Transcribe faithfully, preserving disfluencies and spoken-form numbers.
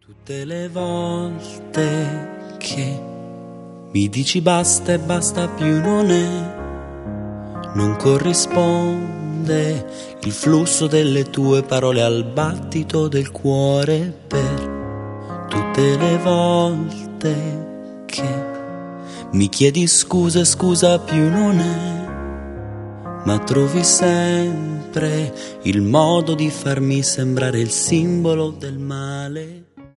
Tutte le volte che mi dici basta e basta più non è, non corrisponde il flusso delle tue parole al battito del cuore. Per tutte le volte che mi chiedi scusa e scusa più non è, ma trovi sempre il modo di farmi sembrare il simbolo del male.